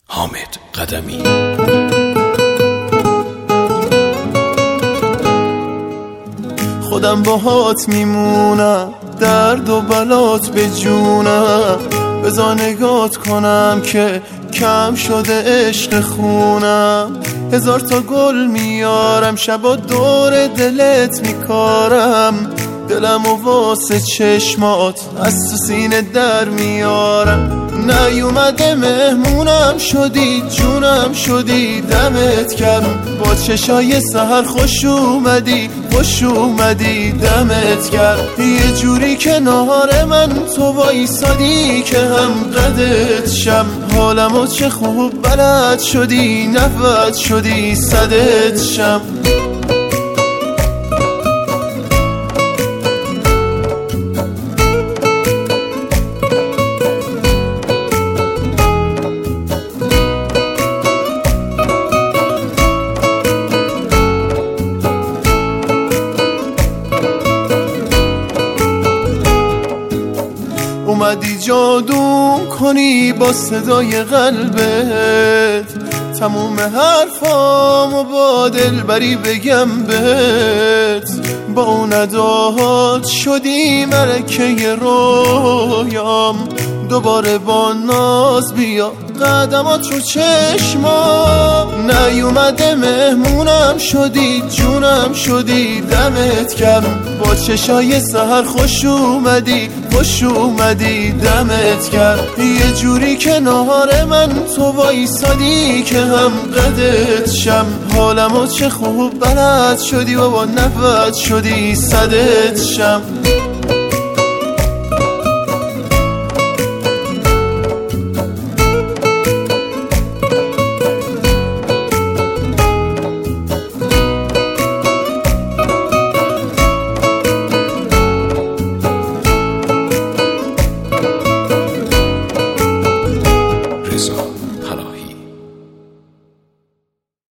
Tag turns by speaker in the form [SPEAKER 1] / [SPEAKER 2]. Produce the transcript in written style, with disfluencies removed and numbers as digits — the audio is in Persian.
[SPEAKER 1] حامد قدمی.
[SPEAKER 2] خودم باهات میمونم، درد و بلات به جونم. بذار نگات کنم که کم شده عشق خونم. 1000 تا گل میارم، شبا دور دلت میکارم. دلم و واسه چشمات از تو سینه در میارم. نیومده مهمونم شدی، جونم شدی، دمت گرم. با چشای سحر خوش اومدی، خوش اومدی، دمت گرم. یه جوری کنار من تو وایسادی که هم قدت شم. حالمو چه خوب بلد شدی، نفت شدی، صدت شم. اومدی جادو کنی با صدای قلبت، تموم حرفامو با دلبری بگم بهت. با اون اداهات شدی ملکه رویام. دوباره با ناز بیا قدمات رو چشمام. نیومده مهمونم شدی، جونم شدی، دمت گرم. با چشای سحر خوش اومدی، خوش اومدی، دمت گرم. یه جوری کنار من تو وایسادی که هم قدت شم. حالمو چه خوب بلد شدی و با نفت شدی، صدت شم.
[SPEAKER 1] رضا